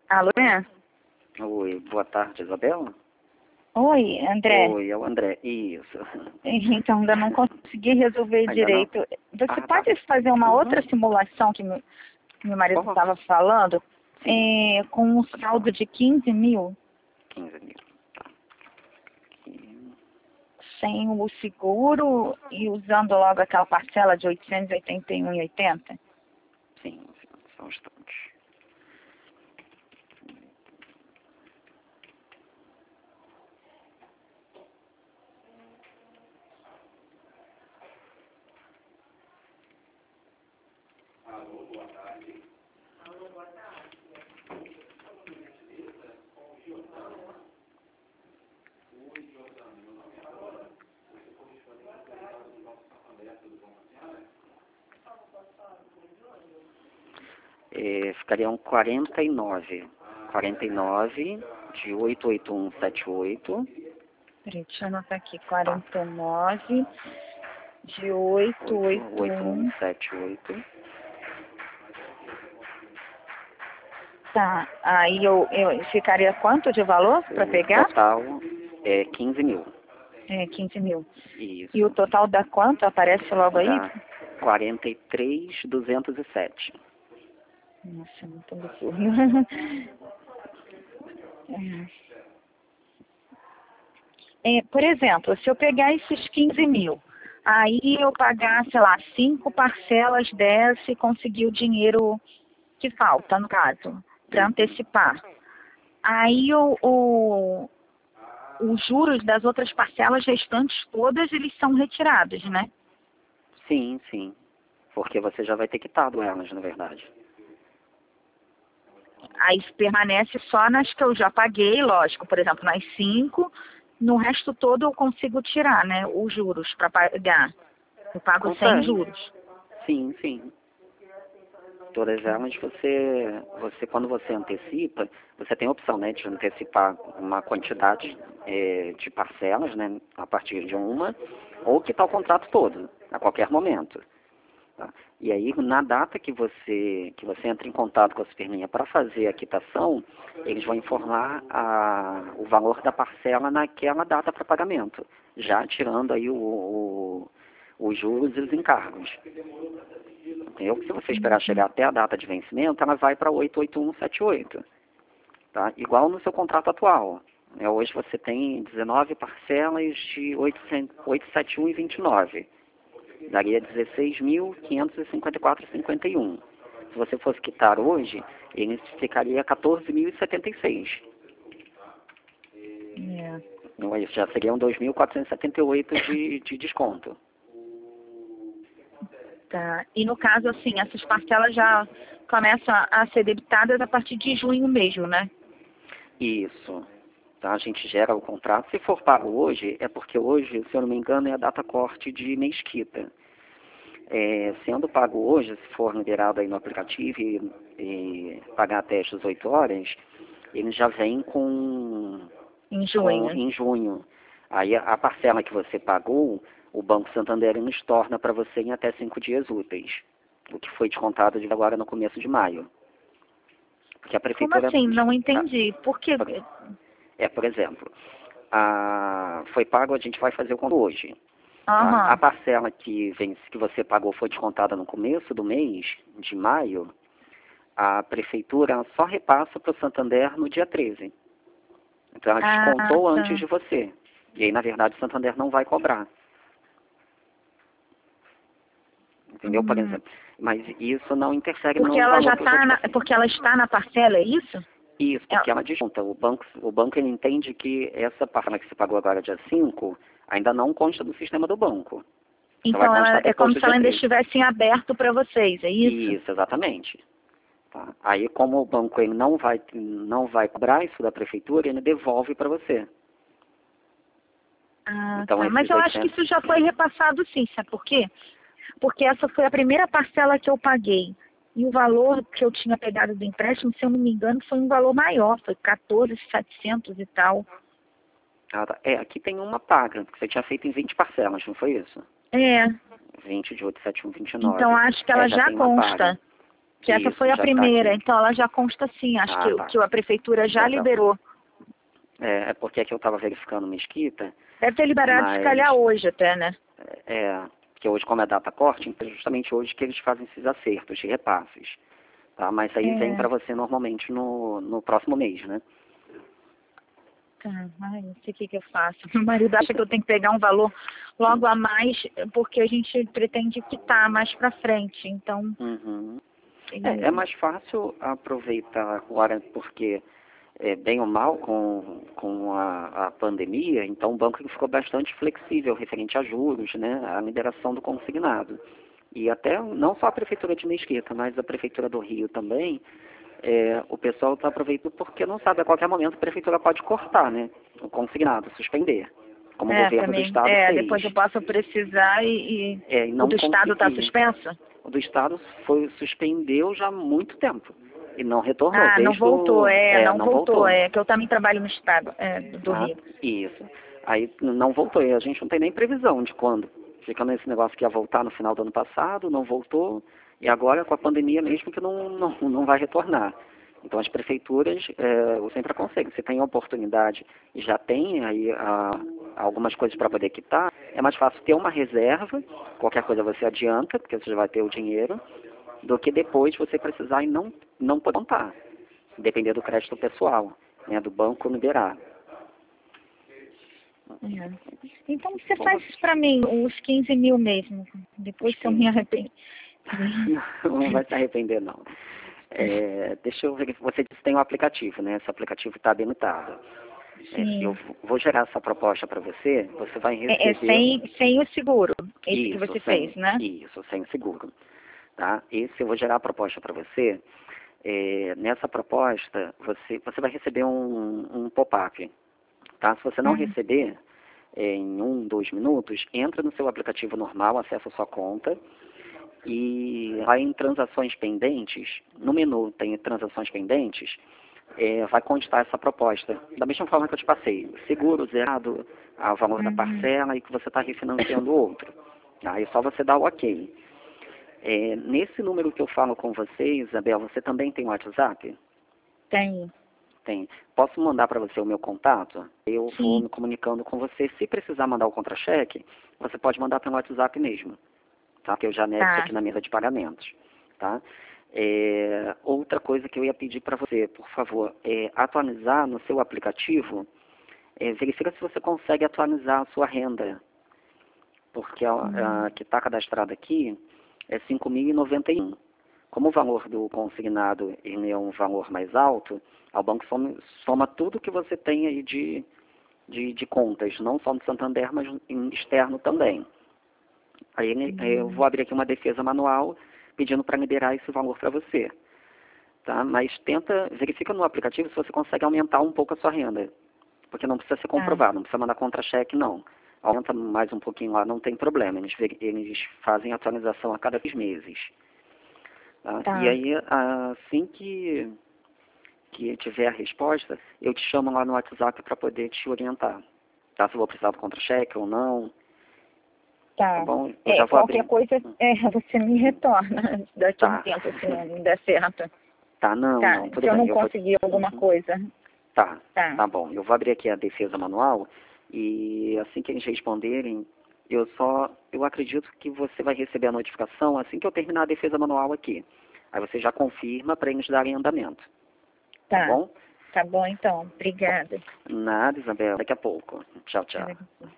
Alô, né? Oi, boa tarde, Isabela. Oi, André. Oi, é o André. Isso. Então, ainda não consegui resolver Ainda não? direito. Você Tá. pode fazer uma Uhum. outra simulação que meu marido Posso? estava falando, Sim. com um saldo de 15 mil, 15 mil. Tá. Aqui. sem o seguro e usando logo aquela parcela de 881,80? Sim, só um instante. Ficariam 49. 49 de 88178. Peraí, deixa eu anotar aqui. 49 de 881. 88178. Tá, aí eu ficaria quanto de valor para O pegar? total é 15 mil. 15 mil. Isso. E o total dá quanto? Aparece logo aí? Dá 43.207. Nossa, muito loucura. Por exemplo, se eu pegar esses 15 mil, aí eu pagar, sei lá, 5 parcelas dessa e conseguir o dinheiro que falta, no caso, para antecipar. Aí os juros das outras parcelas restantes todas, eles são retirados, né? Sim, sim. Porque você já vai ter quitado elas, na verdade. Aí permanece só nas que eu já paguei, lógico, por exemplo, nas 5, no resto todo eu consigo tirar, né, os juros para pagar. Eu pago sem Consegue. juros. Sim, sim. Todas elas você quando você antecipa, você tem a opção, né, de antecipar uma quantidade de parcelas, né, a partir de uma, ou quitar o contrato todo, a qualquer momento. Tá? E aí, na data que você entra em contato com a Superlinha para fazer a quitação, eles vão informar o valor da parcela naquela data para pagamento, já tirando aí os juros e os encargos. Entendeu? Se você esperar chegar até a data de vencimento, ela vai para 88178. Tá? Igual no seu contrato atual. Hoje você tem 19 parcelas de 871,29. Daria 16.554,51. Se você fosse quitar hoje, ele ficaria 14.076. Isso já seriam 2.478 de desconto. Tá. E no caso, assim, essas parcelas já começam a ser debitadas a partir de junho mesmo, né? Isso. Tá? A gente gera o contrato. Se for pago hoje, é porque hoje, se eu não me engano, é a data corte de mesquita. Sendo pago hoje, se for liberado aí no aplicativo e pagar até as 18 horas, ele já vem Em junho. em junho. Aí a parcela que você pagou, o Banco Santander nos torna para você em até 5 dias úteis, o que foi descontado de agora no começo de maio. Porque a Como prefeitura... assim? Não entendi. Por quê? Por exemplo, foi pago, a gente vai fazer o conto hoje. Aham. A parcela que você pagou foi descontada no começo do mês, de maio, a prefeitura só repassa para o Santander no dia 13. Então ela descontou tá. antes de você. E aí, na verdade, o Santander não vai cobrar. Entendeu? Por exemplo. Mas isso não interfere Porque no ela já valor que eu já te está passei. porque ela está na parcela, é isso? Isso, porque ela desconta. O banco ele entende que essa parcela que você pagou agora dia 5 ainda não consta do sistema do banco. Então ela, é como se ela ainda 13. estivesse em aberto para vocês, é isso? Isso, exatamente. Tá? Aí, como o banco ele não vai cobrar isso da prefeitura, ele devolve para você. Então, Tá. Mas eu acho que isso já foi repassado sim, sabe por quê? Porque essa foi a primeira parcela que eu paguei. E o valor que eu tinha pegado do empréstimo, se eu não me engano, foi um valor maior, foi 14.700 e tal. Tá. Aqui tem uma paga, que você tinha feito em 20 parcelas, não foi isso? 20 de 871,29. Então acho que ela já tem uma paga. consta. Que essa Isso, foi a já tá primeira, aqui. então ela já consta sim, acho Ah, tá. que a prefeitura já Então, tá. liberou. É porque aqui eu estava verificando Mesquita, Deve ter liberado se mas calhar hoje até, né? que hoje como é data corte, então é justamente hoje que eles fazem esses acertos de repasses, tá? Mas aí vem É. para você normalmente no próximo mês, né? Tá, ai, não sei o que eu faço. Meu marido acha que eu tenho que pegar um valor logo a mais, porque a gente pretende quitar mais pra frente, então... Uhum. e- É mais fácil aproveitar agora, porque bem ou mal com a pandemia, então o banco ficou bastante flexível referente a juros, né, a liberação do consignado. E até não só a Prefeitura de Mesquita, mas a Prefeitura do Rio também, o pessoal está aproveitando porque não sabe, a qualquer momento a Prefeitura pode cortar, né, o consignado, suspender, como o governo do também, Estado depois eu fez. posso precisar E o não do Estado está conseguir. suspenso? O do Estado suspendeu já há muito tempo e não retornou, Ah, não desde voltou, o... não não voltou, voltou. que eu também trabalho no Estado, do Tá? Rio. Isso. Aí não voltou, e a gente não tem nem previsão de quando. Fica nesse negócio que ia voltar no final do ano passado, não voltou, e agora com a pandemia mesmo que não vai retornar. Então as prefeituras, eu sempre aconselho, se tem a oportunidade e já tem aí algumas coisas para poder quitar, é mais fácil ter uma reserva, qualquer coisa você adianta, porque você já vai ter o dinheiro, do que depois você precisar e não poder contar, depender do crédito pessoal, né, do banco liberar. É. Então você faz para mim os 15 mil mesmo, depois que eu me arrependo. Não vai se arrepender, não. Deixa eu ver, você disse que tem um aplicativo, né? Esse aplicativo está habilitado. Eu Sim. vou gerar essa proposta para você, você vai receber... Sem o seguro, esse que Isso, você fez, né? isso, sem seguro. Tá? Esse eu vou gerar a proposta para você. Nessa proposta, você vai receber um pop-up. Tá? Se você não Uhum. receber em 2 minutos, entra no seu aplicativo normal, acessa a sua conta e vai em transações pendentes, no menu tem transações pendentes, vai constar essa proposta. Da mesma forma que eu te passei, seguro zerado, o valor da Uhum. parcela e que você está refinanciando o outro. Aí só você dá o ok. Nesse número que eu falo com você, Isabel, você também tem WhatsApp? Tem. Tem. Posso mandar para você o meu contato? Eu vou Sim. me comunicando com você. Se precisar mandar o contra-cheque, você pode mandar pelo WhatsApp mesmo, tá? Que eu já anexo Tá. aqui na mesa de pagamentos, tá? Outra coisa que eu ia pedir para você, por favor, atualizar no seu aplicativo, verifica se você consegue atualizar a sua renda, porque a que está cadastrada aqui é 5.091. Como o valor do consignado ele é um valor mais alto, o banco soma tudo que você tem aí de contas, não só no Santander, mas em externo também. Aí eu vou abrir aqui uma defesa manual pedindo para liberar esse valor para você. Tá? Mas verifica no aplicativo se você consegue aumentar um pouco a sua renda. Porque não precisa ser Tá. comprovado, não precisa mandar contra-cheque, não. Aumenta mais um pouquinho lá, não tem problema. Eles fazem atualização a cada 6 meses. Tá? E Tá. aí, assim que tiver a resposta, eu te chamo lá no WhatsApp para poder te orientar. Tá? Se eu vou precisar do contra-cheque ou não. Tá Tá. bom? Eu já vou Qualquer abrir. coisa, você me retorna daqui a um Tá. tempo, se não der certo. Tá, Tá. não, Se tudo eu bem. não conseguir alguma Uhum. coisa. Tá, Tá. tá bom. Eu vou abrir aqui a defesa manual e assim que eles responderem, eu acredito que você vai receber a notificação assim que eu terminar a defesa manual aqui. Aí você já confirma para eles darem andamento. Tá Tá. bom? Tá bom, então. Obrigada. Nada, Isabel. Daqui a pouco. Tchau, tchau. Até daqui a pouco.